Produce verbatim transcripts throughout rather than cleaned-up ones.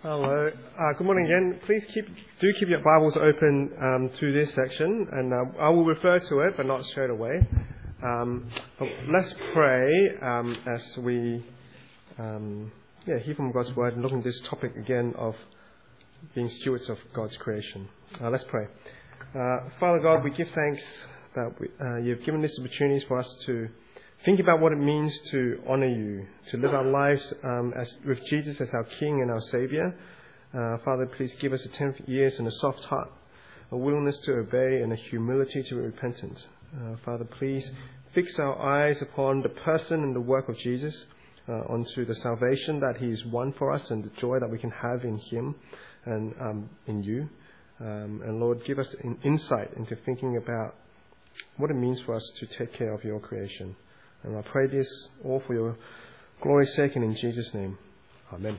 Hello. Uh, good morning again. Please keep do keep your Bibles open um, to this section, and uh, I will refer to it, but not straight away. Um, but let's pray um, as we um, yeah hear from God's word and look at this topic again of being stewards of God's creation. Uh, let's pray. Uh, Father God, we give thanks that we, uh, you've given these opportunities for us to think about what it means to honor you, to live our lives um, as with Jesus as our King and our Savior. Uh, Father, please give us attentive ears and a soft heart, a willingness to obey and a humility to repentance. Uh, Father, please fix our eyes upon the person and the work of Jesus, uh, onto the salvation that He has won for us and the joy that we can have in Him and um, in you. Um, and Lord, give us an insight into thinking about what it means for us to take care of your creation. And I pray this all for your glory's sake and in Jesus' name. Amen.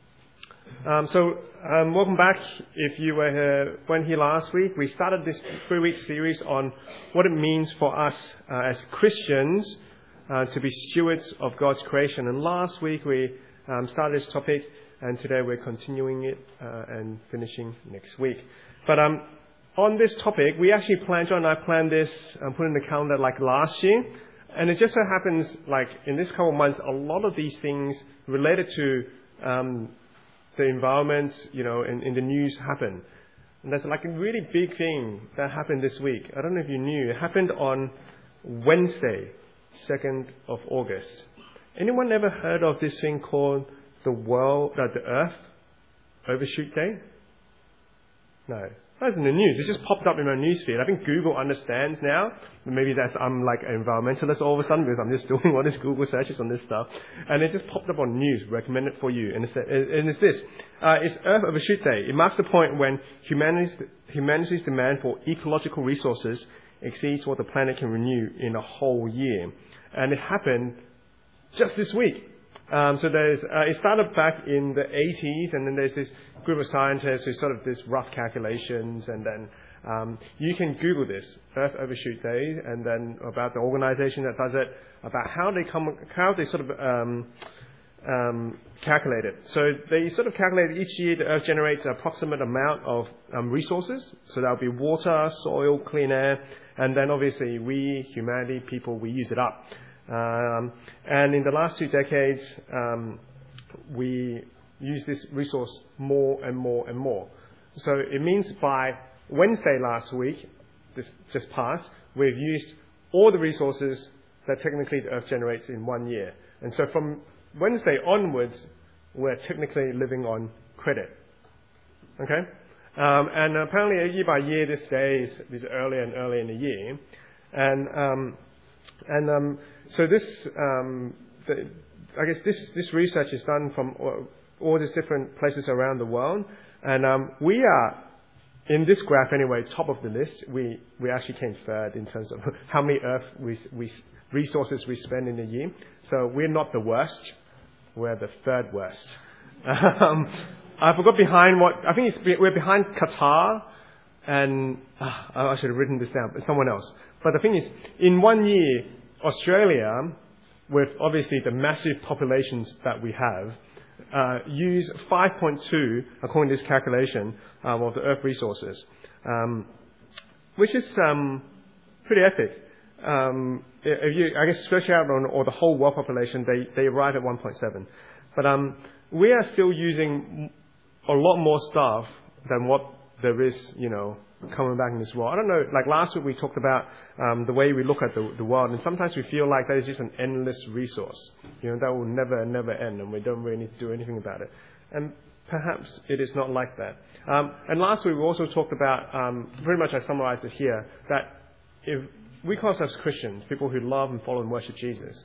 Um, so, um, welcome back. If you were here, went here last week, we started this three-week series on what it means for us uh, as Christians uh, to be stewards of God's creation. And last week we um, started this topic, and today we're continuing it uh, and finishing next week. But um, on this topic, we actually planned, John and I planned this and put in the calendar like last year. And it just so happens, like in this couple of months, a lot of these things related to um, the environment, you know, in, in the news happen. And there's like a really big thing that happened this week. I don't know if you knew. It happened on Wednesday, second of August. Anyone ever heard of this thing called the world, uh, the Earth Overshoot Day? No. That's in the news. It just popped up in my newsfeed. I think Google understands now. Maybe that's I'm like an environmentalist all of a sudden because I'm just doing all these Google searches on this stuff. And it just popped up on news, recommended for you. And it's, and it's this. Uh, it's Earth Overshoot Day. It marks the point when humanity's, humanity's demand for ecological resources exceeds what the planet can renew in a whole year. And it happened just this week. Um, so there's, uh, it started back in the eighties, and then there's this group of scientists who sort of this rough calculations, and then um, you can Google this, Earth Overshoot Day, and then about the organization that does it, about how they come, how they sort of um, um, calculate it. So they sort of calculate each year the Earth generates an approximate amount of um, resources. So that would be water, soil, clean air, and then obviously we, humanity, people, we use it up. Um, and in the last two decades, um, we use this resource more and more and more. So it means by Wednesday last week, this just passed, we've used all the resources that technically the Earth generates in one year. And so from Wednesday onwards, we're technically living on credit. Okay? Um, and apparently year by year, this day is, is earlier and earlier in the year. And, um, and, um, So this, um, the, I guess this, this research is done from all, all these different places around the world. And um, we are, in this graph anyway, top of the list. We, we actually came third in terms of how many Earth we, we, resources we spend in a year. So we're not the worst. We're the third worst. Um, I forgot behind what, I think it's, we're behind Qatar and, uh, I should have written this down, but someone else. But the thing is, in one year, Australia, with obviously the massive populations that we have, uh, use five point two, according to this calculation, um, of the Earth resources, um, which is um, pretty epic. Um, if you, I guess, stretch out on or the whole world population, they, they arrive at one point seven. But um, we are still using a lot more stuff than what there is, you know, coming back in this world. I don't know, like last week we talked about um, the way we look at the, the world, and sometimes we feel like that is just an endless resource. You know, that will never, never end, and we don't really need to do anything about it. And perhaps it is not like that. Um, and last week we also talked about, um, pretty much I summarized it here, that if we call ourselves Christians, people who love and follow and worship Jesus,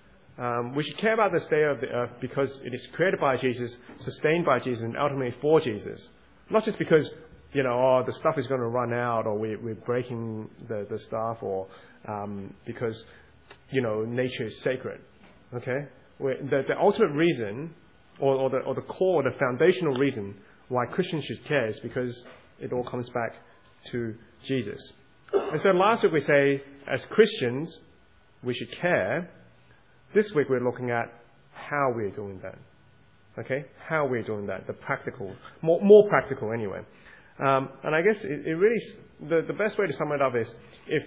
um, we should care about the state of the earth because it is created by Jesus, sustained by Jesus, and ultimately for Jesus. Not just because you know, oh, the stuff is going to run out, or we, we're breaking the, the stuff, or um, because, you know, nature is sacred. Okay? We're, the, the ultimate reason, or, or, the, or the core, the foundational reason why Christians should care is because it all comes back to Jesus. And so last week we say, as Christians, we should care. This week we're looking at how we're doing that. Okay, how we're doing that, the practical, more, more practical anyway. Um, and I guess it, it really, the, the best way to sum it up is, if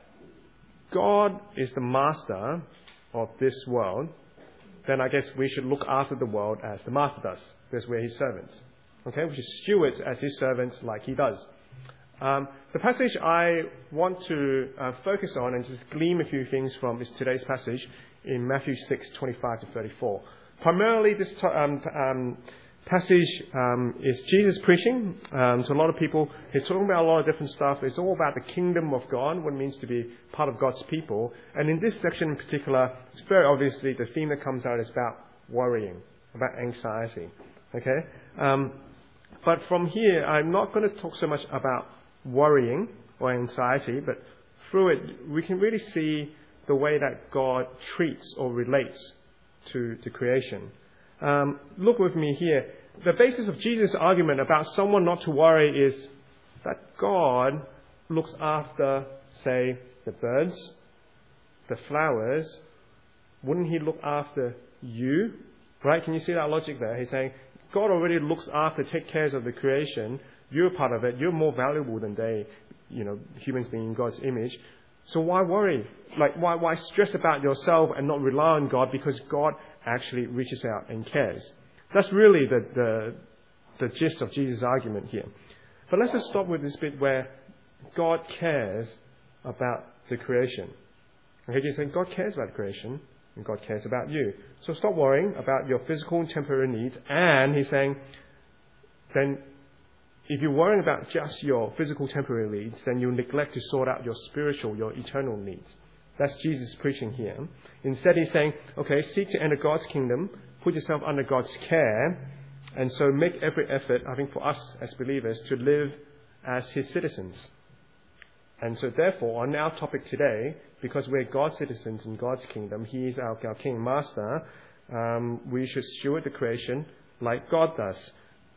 God is the master of this world, then I guess we should look after the world as the master does, because we're his servants. Okay, we should steward as his servants like he does. Um, the passage I want to uh, focus on and just glean a few things from is today's passage in Matthew six, twenty-five to thirty-four. Primarily, this to, um, um, passage um, is Jesus preaching um, to a lot of people. He's talking about a lot of different stuff. It's all about the kingdom of God, what it means to be part of God's people. And in this section in particular, it's very obviously the theme that comes out is about worrying, about anxiety. Okay? Um, but from here, I'm not going to talk so much about worrying or anxiety, but through it, we can really see the way that God treats or relates to, to creation. Um, look with me here. The basis of Jesus' argument about someone not to worry is that God looks after, say, the birds, the flowers. Wouldn't he look after you? Right? Can you see that logic there? He's saying, God already looks after, takes care of the creation. You're part of it. You're more valuable than they, you know, humans being in God's image. So why worry? Like, why, why stress about yourself and not rely on God, because God actually reaches out and cares? That's really the, the, the gist of Jesus' argument here. But let's just stop with this bit where God cares about the creation. Okay, he's saying God cares about creation and God cares about you. So stop worrying about your physical and temporary needs. And he's saying, then if you're worrying about just your physical temporary needs, then you'll neglect to sort out your spiritual, your eternal needs. That's Jesus preaching here. Instead, he's saying, okay, seek to enter God's kingdom, put yourself under God's care, and so make every effort, I think, for us as believers to live as his citizens. And so therefore, on our topic today, because we're God's citizens in God's kingdom, he is our, our king master, um, we should steward the creation like God does.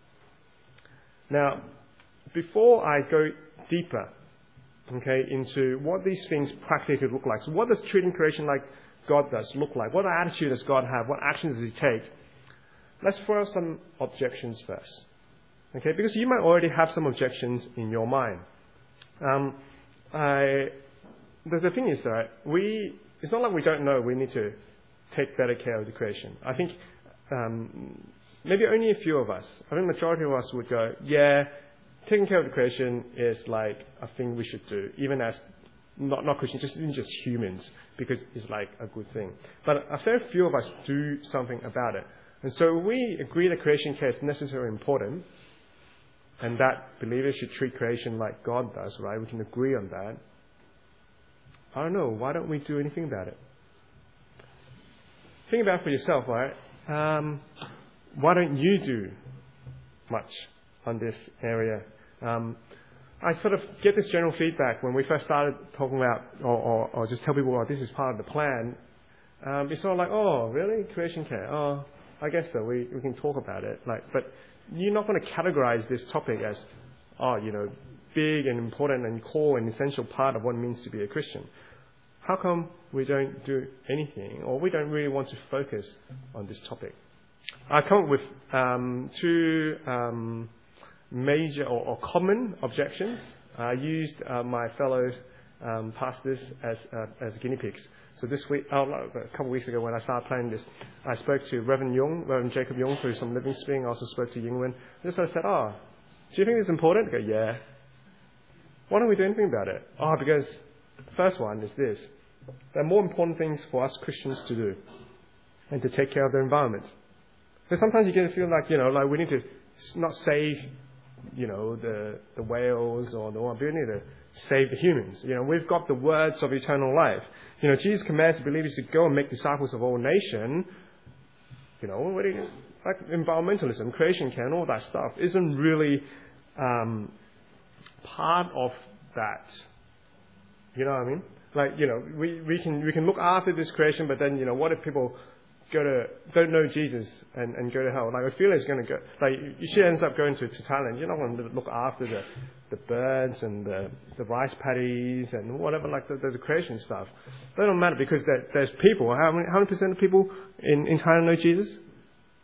Now, before I go deeper, okay, into what these things practically look like, so what does treating creation like God does look like? What attitude does God have? What actions does he take? Let's throw out some objections first, okay, because you might already have some objections in your mind. Um, I, the, the thing is that we, it's not like we don't know we need to take better care of the creation. I think um, maybe only a few of us, I think the majority of us would go, yeah, taking care of the creation is like a thing we should do, even as not not Christians, just even just humans, because it's like a good thing. But a fair few of us do something about it. And so we agree that creation care is necessary and important, and that believers should treat creation like God does, right? We can agree on that. I don't know, why don't we do anything about it? Think about it for yourself, right? Um, why don't you do much on this area? Um, I sort of get this general feedback when we first started talking about, or, or, or just tell people, oh, this is part of the plan. Um, it's sort of like, oh, really? Creation care? Oh, I guess so. We we can talk about it. Like, but you're not going to categorize this topic as, oh, you know, big and important and core and essential part of what it means to be a Christian. How come we don't do anything, or we don't really want to focus on this topic? I come up with um, two um, major or, or common objections. I used uh, my fellow um, pastors as uh, as guinea pigs. So this week, oh, a couple of weeks ago when I started planning this, I spoke to Reverend Young, Reverend Jacob Young, who's from Living Spring. I also spoke to Yingwen. Just I said, oh, do you think it's important? I go, yeah. Why don't we do anything about it? Oh, because the first one is this. There are more important things for us Christians to do and to take care of the environment. Because sometimes you get to feel like, you know, like we need to not save, you know, the, the whales or the one, but we need to save the humans. You know, we've got the words of eternal life. You know, Jesus commands believers to go and make disciples of all nations. You know, what do you, like environmentalism, creation care, and all that stuff isn't really um, part of that. You know what I mean? Like, you know, we, we can we can look after this creation, but then, you know, what if people go to don't know Jesus and, and go to hell? Like, I feel it's going to go. Like, she ends up going to, to Thailand. You're not going to look after the the birds and the, the rice paddies and whatever, like the, the, the creation stuff. That don't matter because there, there's people. How many how many percent of people in, in Thailand know Jesus?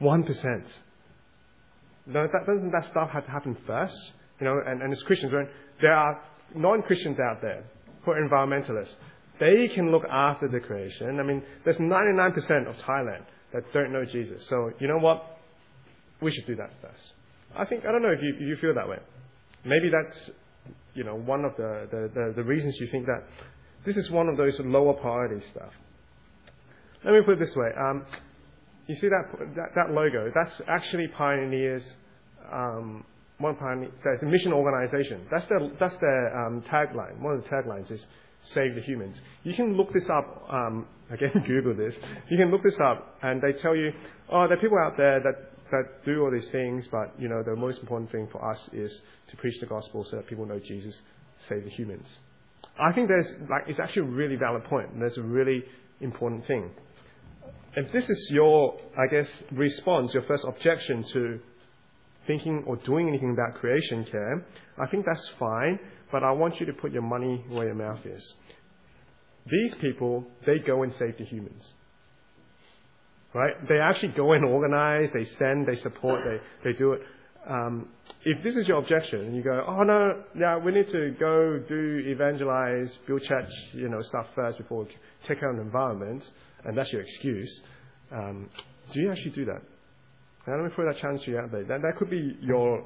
one percent. No, that doesn't that stuff have to happen first? You know, and, and as Christians, right, there are non-Christians out there who are environmentalists. They can look after the creation. I mean, there's ninety-nine percent of Thailand that don't know Jesus. So, you know what? We should do that first. I think, I don't know if you, if you feel that way. Maybe that's, you know, one of the, the, the, the reasons you think that this is one of those lower priority stuff. Let me put it this way. Um, you see that, that that logo? That's actually Pioneers, um, one Pioneer, that's a mission organization. That's their, that's their um, tagline. One of the taglines is Save the Humans. You can look this up, um, again, Google this. You can look this up and they tell you, oh, there are people out there that, that do all these things, but, you know, the most important thing for us is to preach the gospel so that people know Jesus, save the humans. I think there's, like, it's actually a really valid point, and that's a really important thing. If this is your, I guess, response, your first objection to thinking or doing anything about creation care, I think that's fine, but I want you to put your money where your mouth is. These people, they go and save the humans. Right? They actually go and organize, they send, they support, they, they do it. Um, if this is your objection, and you go, oh no, yeah, we need to go do evangelize, build church, you know, stuff first before we take care of the environment, and that's your excuse, um, do you actually do that? Now, let me throw that challenge to you out there. That, that could be your,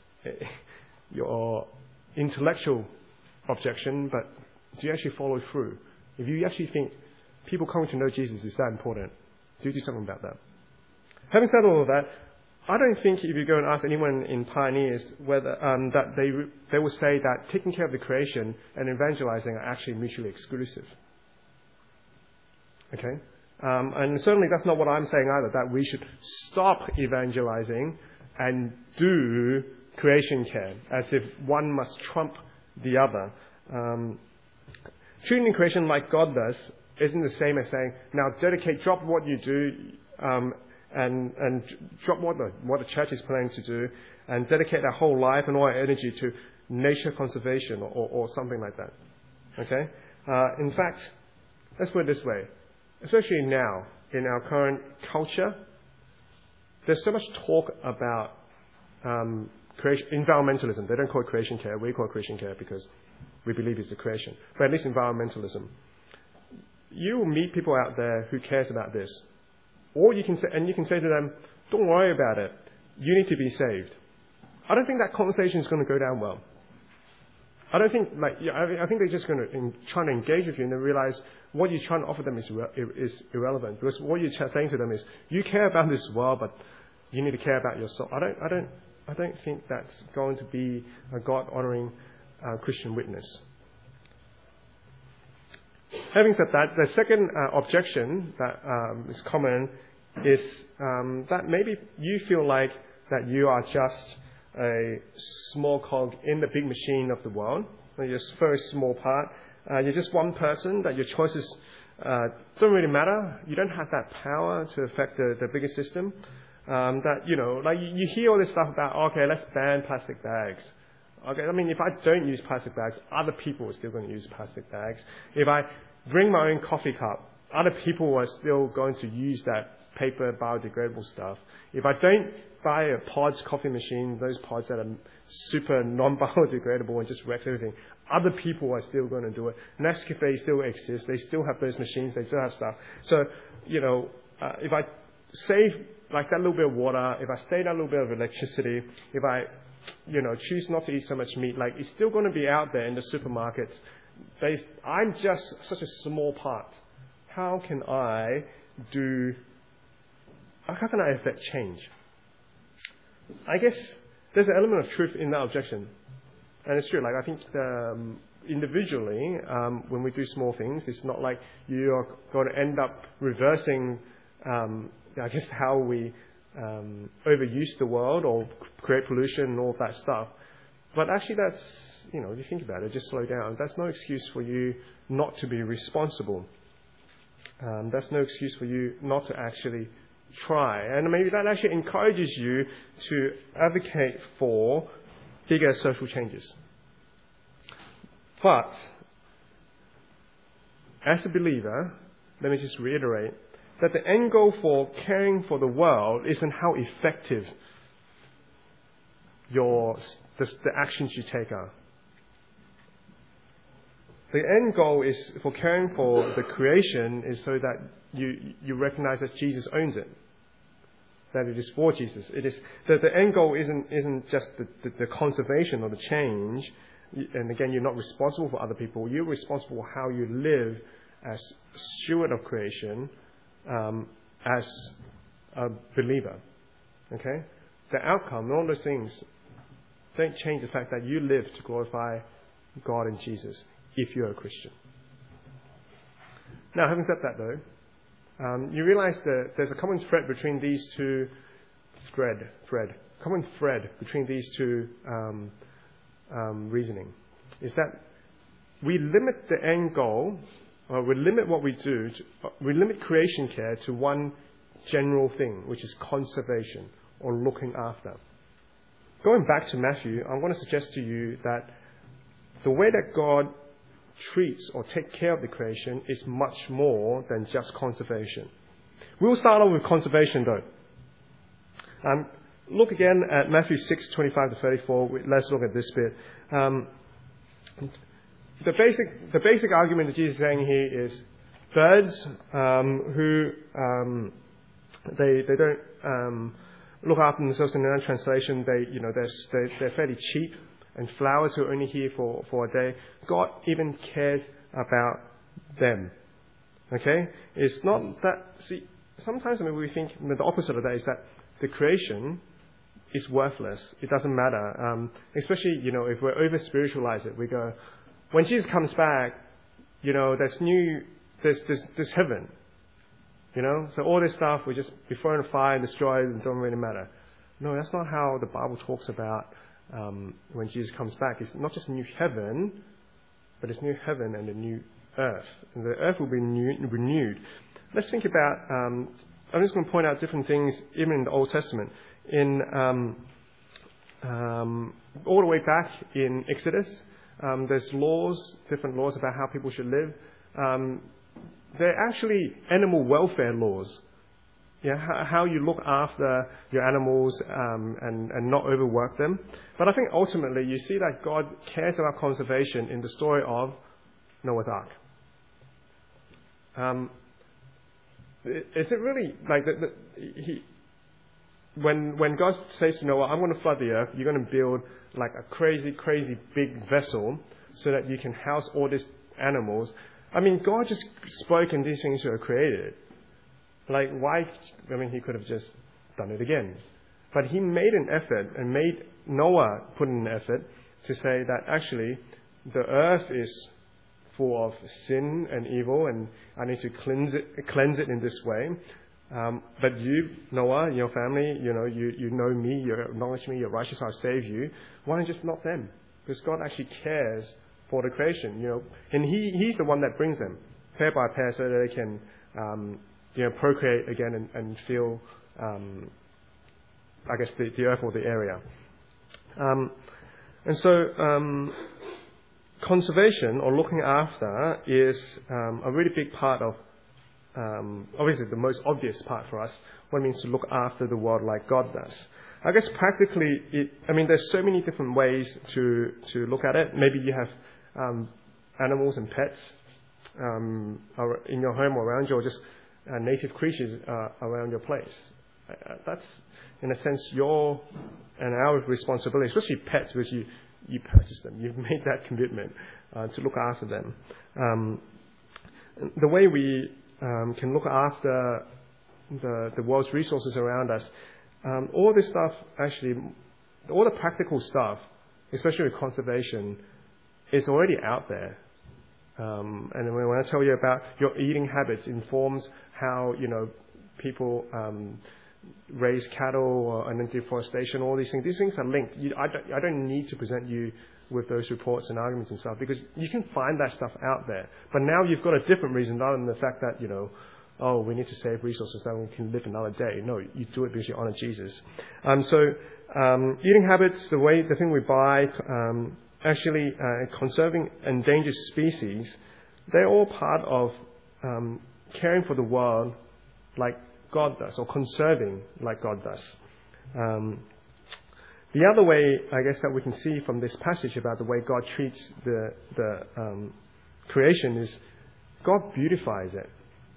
your intellectual objection, but do you actually follow through? If you actually think people coming to know Jesus is that important, do you do something about that? Having said all of that, I don't think if you go and ask anyone in Pioneers whether um, that they they will say that taking care of the creation and evangelizing are actually mutually exclusive. Okay, um, and certainly that's not what I'm saying either. That we should stop evangelizing and do creation care as if one must trump the other. Um, treating creation like God does isn't the same as saying, now dedicate, drop what you do, um, and and drop what the what the church is planning to do, and dedicate our whole life and all our energy to nature conservation or, or something like that. Okay? Uh, in fact, let's put it this way. Especially now, in our current culture, there's so much talk about um, creation, environmentalism. They don't call it creation care. We call it creation care because we believe it's the creation. But at least environmentalism. You will meet people out there who cares about this. Or you can say, and you can say to them, don't worry about it. You need to be saved. I don't think that conversation is going to go down well. I don't think, like, yeah, I think they're just going to in, trying to engage with you and they realize what you're trying to offer them is, is irrelevant. Because what you're saying to them is, you care about this world, but you need to care about your soul. I don't, I don't, I don't think that's going to be a God-honoring uh, Christian witness. Having said that, the second uh, objection that um, is common is um, that maybe you feel like that you are just a small cog in the big machine of the world. You're just a very small part. Uh, you're just one person, that your choices uh, don't really matter. You don't have that power to affect the, the bigger system. Um, that, you know, like you, you hear all this stuff about, okay, let's ban plastic bags. Okay, I mean, if I don't use plastic bags, other people are still going to use plastic bags. If I bring my own coffee cup, other people are still going to use that paper biodegradable stuff. If I don't buy a Pods coffee machine, those pods that are super non-biodegradable and just wrecks everything, other people are still going to do it. Nescafe still exists. They still have those machines. They still have stuff. So, you know, uh, if I save like that little bit of water, if I save that little bit of electricity, if I, you know, choose not to eat so much meat, like it's still going to be out there in the supermarkets. Based, I'm just such a small part. How can I do, how can I affect change? I guess there's an element of truth in that objection. And it's true, like I think um, individually, um, when we do small things, it's not like you are going to end up reversing, um, I guess, how we um, overuse the world or create pollution and all that stuff. But actually that's, you know, if you think about it, just slow down. That's no excuse for you not to be responsible. Um, that's no excuse for you not to actually try. And maybe that actually encourages you to advocate for bigger social changes. But as a believer, let me just reiterate, that the end goal for caring for the world isn't how effective your the, the actions you take are. The end goal is for caring for the creation is so that you you recognize that Jesus owns it, that it is for Jesus. It is that the end goal isn't isn't just the, the, the conservation or the change. And again, you're not responsible for other people. You're responsible for how you live as steward of creation, um, as a believer. Okay, the outcome, all those things, don't change the fact that you live to glorify God and Jesus if you're a Christian. Now, having said that, though, um, you realize that there's a common thread between these two thread thread common thread between these two um, um, reasoning is that we limit the end goal, or we limit what we do. To, we limit creation care to one general thing, which is conservation or looking after. Going back to Matthew, I want to suggest to you that the way that God treats or takes care of the creation is much more than just conservation. We'll start off with conservation, though. Um, look again at Matthew six twenty-five to thirty-four. Let's look at this bit. Um, the basic the basic argument that Jesus is saying here is birds um, who um, they they don't um, look after themselves. In another translation, they you know they're they're, they're fairly cheap. And flowers who are only here for, for a day, God even cares about them. Okay? It's not that, see, sometimes I mean, we think the opposite of that is that the creation is worthless. It doesn't matter. Um, especially, you know, if we over-spiritualize it, we go, when Jesus comes back, you know, there's new, there's, there's, there's heaven. You know? So all this stuff will just be thrown in fire and destroyed and don't really matter. No, that's not how the Bible talks about Um, when Jesus comes back. It's not just a new heaven, but it's new heaven and a new earth. And the earth will be new, renewed. Let's think about, um, I'm just going to point out different things, even in the Old Testament. In um, um, all the way back in Exodus, um, there's laws, different laws about how people should live. Um, they're actually animal welfare laws. Yeah, how you look after your animals um, and, and not overwork them. But I think ultimately you see that God cares about conservation in the story of Noah's Ark. Um, is it really like that? He, when when God says to Noah, "I'm going to flood the earth. You're going to build like a crazy, crazy big vessel so that you can house all these animals." I mean, God just spoke and these things were created. Like, why? I mean, he could have just done it again. But he made an effort and made Noah put in an effort to say that actually the earth is full of sin and evil and I need to cleanse it, cleanse it in this way. Um, but you, Noah, your family, you know, you, you know me, you acknowledge me, you're righteous, I'll save you. Why not just not them? Because God actually cares for the creation, you know. And he, he's the one that brings them pair by pair so that they can um, you know, procreate again and, and feel, um, I guess, the, the earth or the area. Um, and so, um, conservation or looking after is um, a really big part of, um, obviously the most obvious part for us, what it means to look after the world like God does. I guess practically, it, I mean, there's so many different ways to, to look at it. Maybe you have um, animals and pets um, in your home or around you, or just Uh, native creatures uh, around your place. Uh, that's, in a sense, your and our responsibility, especially pets, because you, you purchase them. You've made that commitment uh, to look after them. Um, the way we um, can look after the, the world's resources around us, um, all this stuff, actually, all the practical stuff, especially with conservation, is already out there. Um, and when I tell you about your eating habits, informs how, you know, people um, raise cattle or, and then deforestation, all these things. These things are linked. You, I, don't, I don't need to present you with those reports and arguments and stuff because you can find that stuff out there. But now you've got a different reason other than the fact that, you know, oh, we need to save resources so we can live another day. No, you do it because you honor Jesus. Um, so um, eating habits, the way, the thing we buy, um, actually uh, conserving endangered species, they're all part of um, caring for the world like God does, or conserving like God does. Um, the other way, I guess, that we can see from this passage about the way God treats the the um, creation is God beautifies it.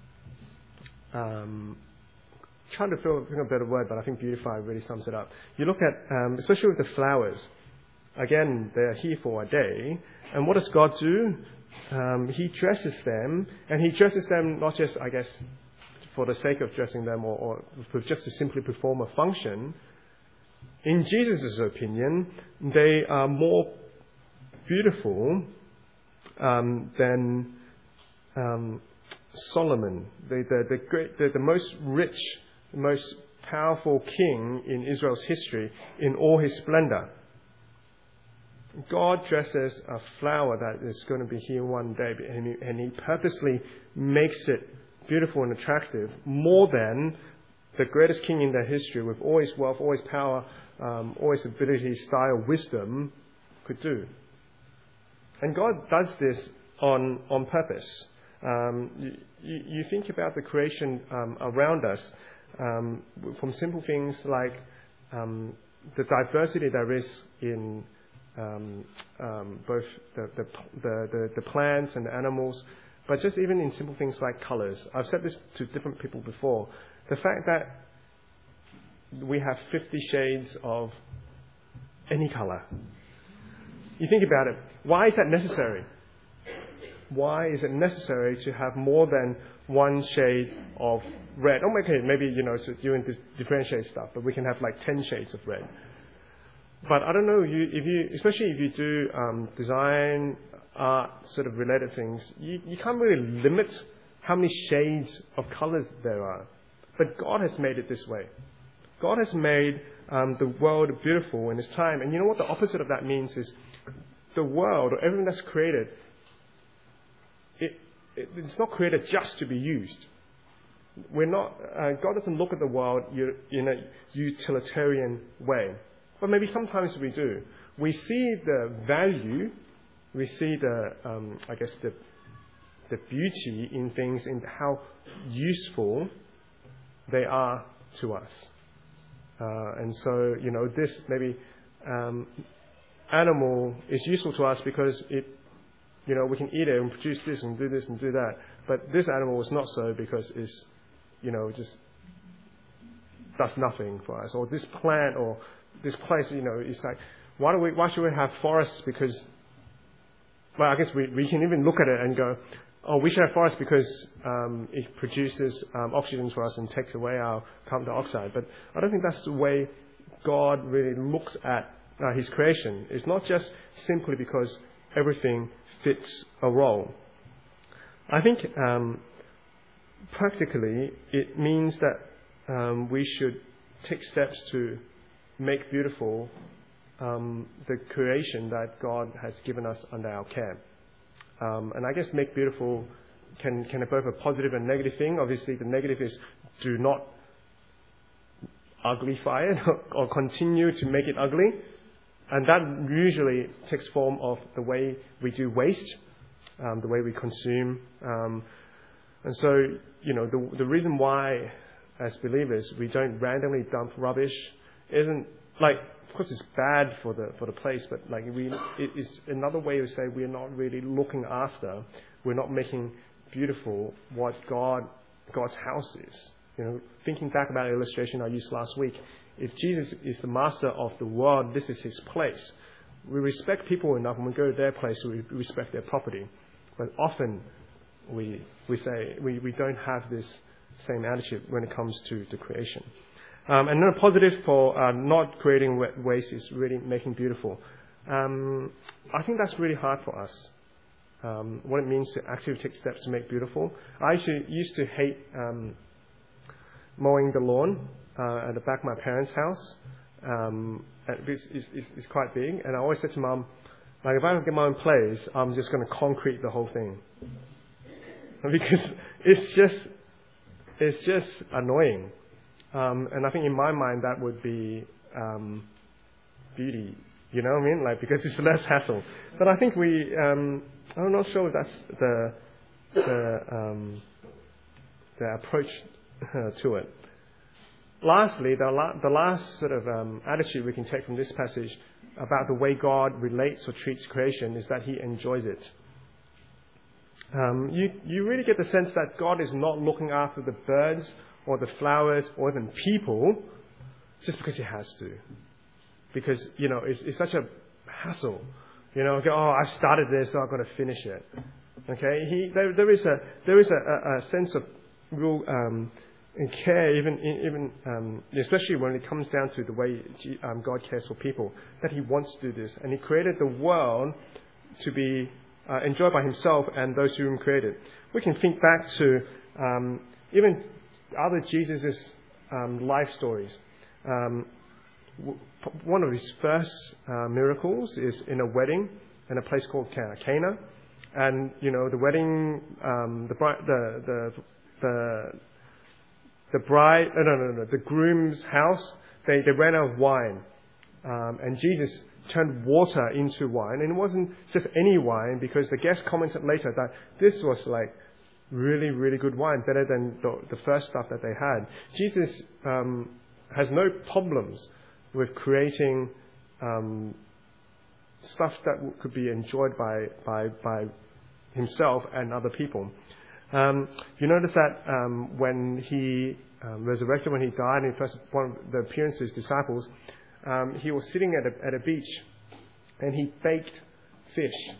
Um, trying to feel, think of a better word, but I think beautify really sums it up. You look at, um, especially with the flowers, again, they're here for a day, and what does God do? Um, he dresses them, and He dresses them not just, I guess, for the sake of dressing them or, or just to simply perform a function. In Jesus' opinion, they are more beautiful um, than um, Solomon, the, the, the, great, the, the most rich, most powerful king in Israel's history in all his splendor. God dresses a flower that is going to be here one day, and he, and he purposely makes it beautiful and attractive more than the greatest king in their history, with all his wealth, all his power, um, all his ability, style, wisdom, could do. And God does this on on purpose. Um, you, you think about the creation um, around us, um, from simple things like um, the diversity there is in um, um, both the the, the the the plants and the animals, but just even in simple things like colors. I've said this to different people before. The fact that we have fifty shades of any color. You think about it. Why is that necessary? Why is it necessary to have more than one shade of red? Oh, okay, maybe, you know, so you differentiate stuff, but we can have like ten shades of red. But I don't know, you, if you, especially if you do um, design, art, sort of related things, you, you can't really limit how many shades of colors there are. But God has made it this way. God has made um, the world beautiful in His time. And you know what the opposite of that means is the world, or everything that's created, It, it, it's not created just to be used. We're not. Uh, God doesn't look at the world in a utilitarian way, but maybe sometimes we do. We see the value, we see the, um, I guess the, the beauty in things, in how useful they are to us. Uh, and so, you know, this maybe um, animal is useful to us because it. You know, we can eat it and produce this and do this and do that. But this animal is not so because it's, you know, just does nothing for us. Or this plant or this place, you know, it's like, why do we? Why should we have forests? Because, well, I guess we, we can even look at it and go, oh, we should have forests because um, it produces um, oxygen for us and takes away our carbon dioxide. But I don't think that's the way God really looks at uh, His creation. It's not just simply because everything fits a role. I think um, practically it means that um, we should take steps to make beautiful um, the creation that God has given us under our care. Um, and I guess make beautiful can, can have both a positive and negative thing. Obviously the negative is do not uglify it or continue to make it ugly. And that usually takes form of the way we do waste, um, the way we consume. Um, and so, you know, the, the reason why, as believers, we don't randomly dump rubbish isn't, like, of course it's bad for the for the place, but like we, it is another way to say we're not really looking after, we're not making beautiful what God God's house is. You know, thinking back about the illustration I used last week, if Jesus is the master of the world, this is His place. We respect people enough when we go to their place, we respect their property. But often we we say we, we don't have this same attitude when it comes to the creation. Um, and then a positive for uh, not creating waste is really making beautiful. Um, I think that's really hard for us. Um, what it means to actually take steps to make beautiful. I actually used to hate um, mowing the lawn uh, at the back of my parents' house. Um, it's, it's, it's quite big, and I always said to Mum, like, if I don't get my own place, I'm just going to concrete the whole thing, because it's just it's just annoying. Um, and I think in my mind that would be um, beauty, you know what I mean? Like, because it's less hassle. But I think we, um, I'm not sure if that's the the um, the approach uh, to it. Lastly, the, la- the last sort of um, attitude we can take from this passage about the way God relates or treats creation is that he enjoys it. Um, you, you really get the sense that God is not looking after the birds or the flowers or even people just because he has to. Because, you know, it's, it's such a hassle. You know, okay, oh, I've started this, so I've got to finish it. Okay, he, there, there is a there is a, a, a sense of real um, care, even even um, especially when it comes down to the way um, God cares for people, that he wants to do this, and he created the world to be uh, enjoyed by himself and those whom he created. We can think back to um, even other Jesus's um, life stories. Um, one of his first uh, miracles is in a wedding in a place called Cana. And, you know, the wedding, um, the, bride, the, the, the, the bride, no, no, no, no, the groom's house, they, they ran out of wine. Um, and Jesus turned water into wine. And it wasn't just any wine, because the guests commented later that this was like really, really good wine, better than the, the first stuff that they had. Jesus um, has no problems with creating um, stuff that could be enjoyed by, by, by himself and other people. Um, you notice that um, when he um, resurrected, when he died, in first one of the appearance to his disciples, um, he was sitting at a, at a beach and he baked fish.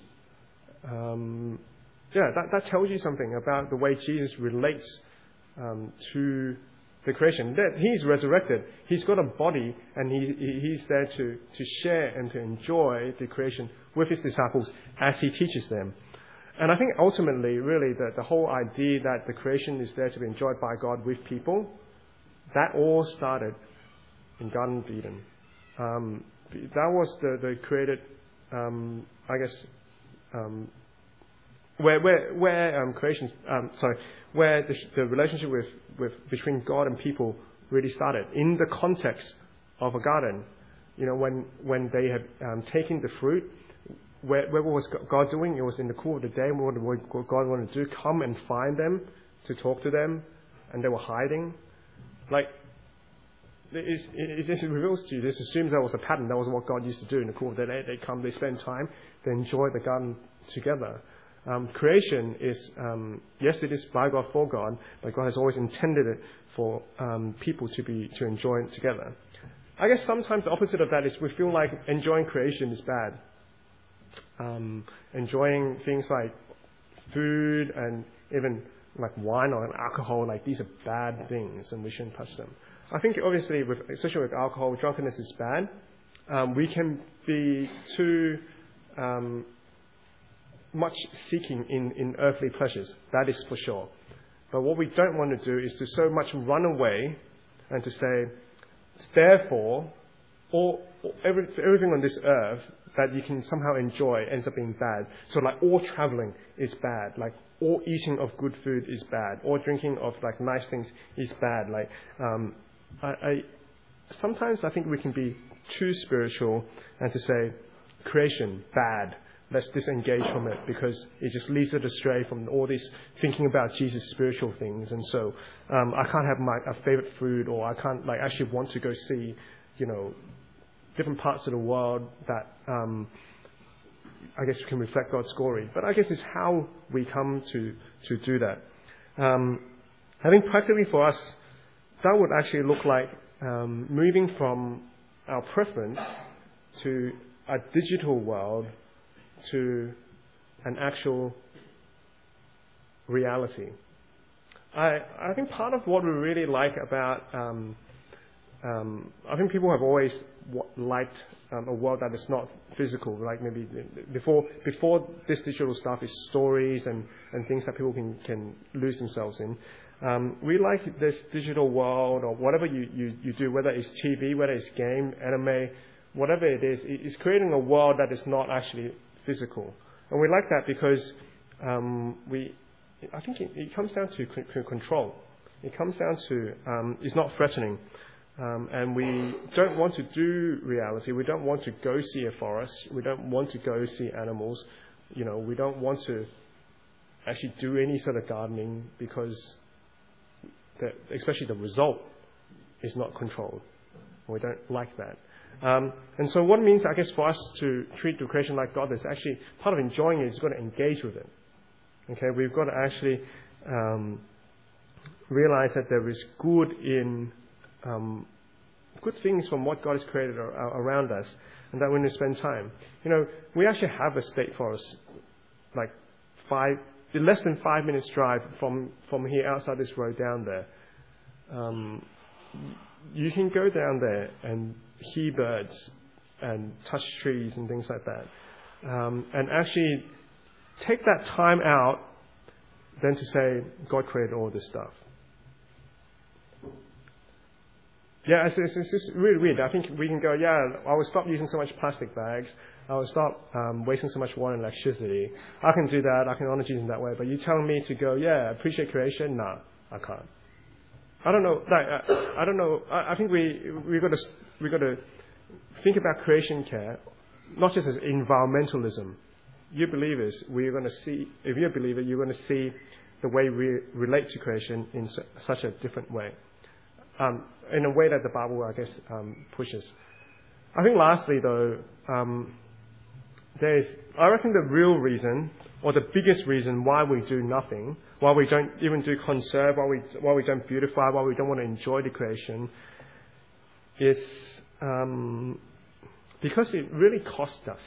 Um, yeah, that, that tells you something about the way Jesus relates um, to the creation. That he's resurrected. He's got a body, and he, he he's there to, to share and to enjoy the creation with his disciples as he teaches them. And I think ultimately, really, the, the whole idea that the creation is there to be enjoyed by God with people, that all started in Garden of Eden. Um, that was the, the created, um, I guess, um, where where where um, creation, um, sorry, where the, the relationship with, with between God and people really started in the context of a garden. You know, when when they had um, taken the fruit, where, where was God doing? It was in the cool of the day. What, what God wanted to do, come and find them to talk to them, and they were hiding. Like, it, it, it just reveals to you, this assumes that was a pattern. That was what God used to do in the cool of the day. They come, they spend time, they enjoy the garden together. Um, creation is, um, yes, it is by God, for God, but God has always intended it for um, people to be to enjoy it together. I guess sometimes the opposite of that is we feel like enjoying creation is bad. Um, enjoying things like food and even like wine or alcohol, like these are bad things and we shouldn't touch them. I think obviously, with, especially with alcohol, drunkenness is bad. Um, we can be too um, much seeking in, in earthly pleasures. That is for sure. But what we don't want to do is to so much run away and to say, therefore, all, every, everything on this earth that you can somehow enjoy ends up being bad. So like all traveling is bad. Like all eating of good food is bad. All drinking of like nice things is bad. Like um, I, I sometimes I think we can be too spiritual and to say creation bad. Let's disengage from it because it just leads us astray from all this thinking about Jesus' spiritual things. And so um, I can't have my a favorite food, or I can't like actually want to go see, you know, different parts of the world that um, I guess can reflect God's glory. But I guess it's how we come to to do that. Um, I think practically for us, that would actually look like um, moving from our preference to a digital world to an actual reality. I I think part of what we really like about um, um, I think people have always liked um, a world that is not physical. Like maybe before before this digital stuff is stories and, and things that people can, can lose themselves in. Um, we like this digital world, or whatever you, you, you do, whether it's T V, whether it's game, anime, whatever it is, it's creating a world that is not actually physical. And we like that because um, we, I think it, it comes down to c- control. It comes down to, um, it's not threatening. Um, and we don't want to do reality. We don't want to go see a forest. We don't want to go see animals. You know, we don't want to actually do any sort of gardening because that, especially the result, is not controlled. We don't like that. Um, and so what it means, I guess, for us to treat the creation like God is actually part of enjoying it is you've got to engage with it. Okay, we've got to actually um, realize that there is good in um, good things from what God has created ar- around us, and that we need to spend time. You know, we actually have a state forest, like five, less than five minutes drive from from here outside this road down there. Um, you can go down there and hear birds and touch trees and things like that, um, and actually take that time out then to say God created all this stuff. Yeah, it's, it's, it's just really weird. I think we can go, yeah, I will stop using so much plastic bags. I will stop um, wasting so much water and electricity. I can do that. I can honor Jesus in that way. But you telling me to go, yeah, appreciate creation? No, I can't. I don't know. Like, I, I don't know. I, I think we we got to we got to think about creation care, not just as environmentalism. You believers, we're going to see. If you're a believer, you're going to see the way we relate to creation in su- such a different way, um, in a way that the Bible, I guess, um, pushes. I think, lastly, though, um, there's. I reckon the real reason, or the biggest reason, why we do nothing, why we don't even do conserve, why we why we don't beautify, why we don't want to enjoy the creation, is um, because it really costs us.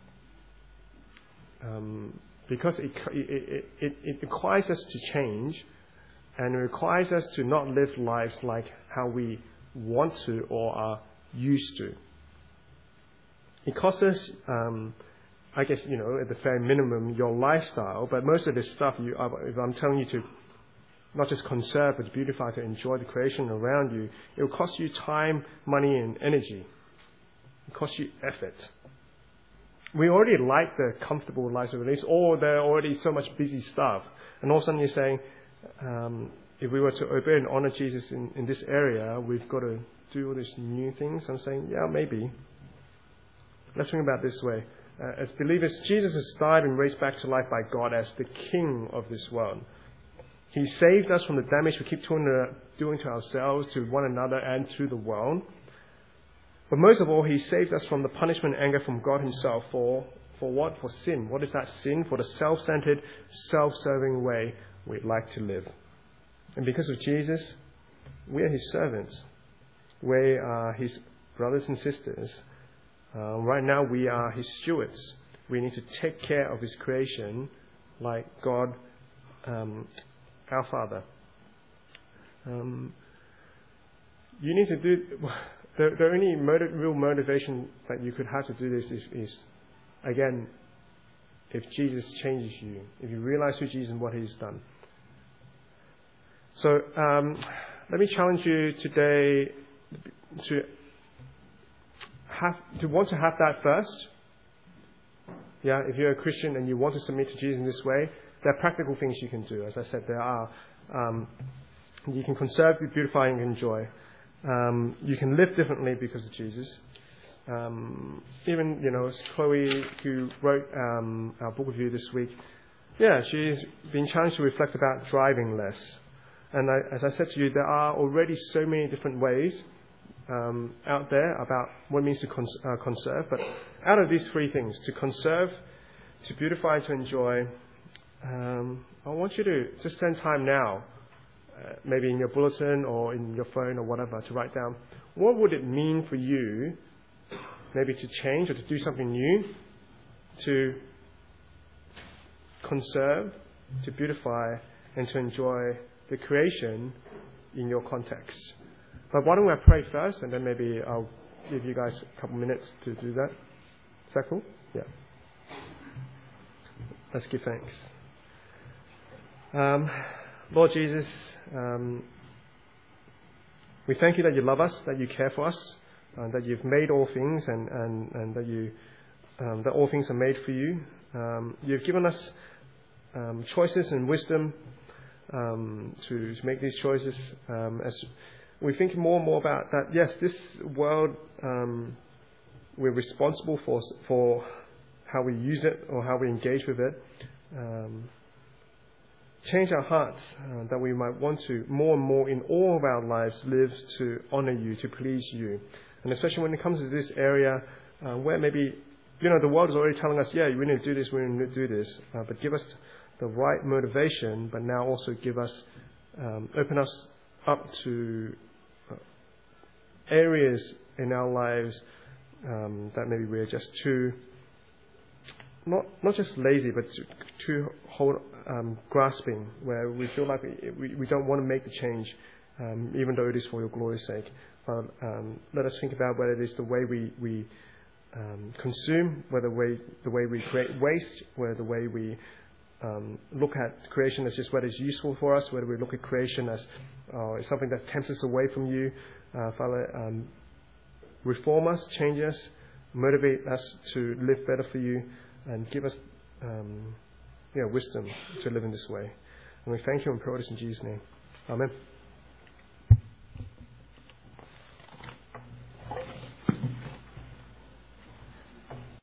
Um, because it, it, it, it requires us to change, and it requires us to not live lives like how we want to or are used to. It costs us, um, I guess, you know, at the very minimum, your lifestyle, but most of this stuff, you, if I'm telling you to not just conserve, but to beautify, to enjoy the creation around you, it will cost you time, money, and energy. It costs you effort. We already like the comfortable lives of release, or there are already so much busy stuff. And all of a sudden you're saying, um, if we were to obey and honor Jesus in, in this area, we've got to do all these new things. I'm saying, yeah, maybe. Let's think about it this way. Uh, as believers, Jesus has died and raised back to life by God as the King of this world. He saved us from the damage we keep doing to, doing to ourselves, to one another, and to the world. But most of all, He saved us from the punishment and anger from God Himself. For, for what? For sin. What is that sin? For the self-centered, self-serving way we'd like to live. And because of Jesus, we are His servants. We are His brothers and sisters. Uh, right now, we are His stewards. We need to take care of His creation like God, um, our Father. Um, you need to do... The, the only motiv- real motivation that you could have to do this is, is, again, if Jesus changes you, if you realize who Jesus and what He's done. So um, let me challenge you today to have to want to have that first. Yeah, if you're a Christian and you want to submit to Jesus in this way, there are practical things you can do. As I said, there are. Um, you can conserve, beautify, and enjoy. Um, you can live differently because of Jesus. Um, even, you know, as Chloe, who wrote um, our book review this week, yeah, she's been challenged to reflect about driving less. And I, as I said to you, there are already so many different ways um, out there about what it means to cons- uh, conserve. But out of these three things, to conserve, to beautify, to enjoy, um, I want you to just spend time now, Uh, maybe in your bulletin or in your phone or whatever, to write down what would it mean for you maybe to change or to do something new, to conserve, to beautify, and to enjoy the creation in your context. But why don't I pray first, and then maybe I'll give you guys a couple minutes to do that. Is that cool? Yeah. Let's give thanks. Um, Lord Jesus, um, we thank you that you love us, that you care for us, and that you've made all things, and, and, and that you um, that all things are made for you. Um, you've given us um, choices and wisdom um, to, to make these choices. Um, as we think more and more about that, yes, this world, um, we're responsible for for how we use it or how we engage with it. Um, change our hearts, uh, that we might want to more and more in all of our lives live to honor you, to please you. And especially when it comes to this area uh, where maybe, you know, the world is already telling us, yeah, we need to do this, we need to do this. Uh, but give us the right motivation, but now also give us, um, open us up to uh, areas in our lives um, that maybe we're just too, not not just lazy, but too, too hold, um, grasping, where we feel like we, we, we don't want to make the change, um, even though it is for your glory's sake. But um, let us think about whether it is the way we, we um, consume, whether way, the way we create waste, whether the way we um, look at creation as just whether it's useful for us, whether we look at creation as uh, something that tempts us away from you. Uh, Father, um, reform us, change us, motivate us to live better for you, and give us um, you know, wisdom to live in this way. And we thank you and pray this in Jesus' name. Amen.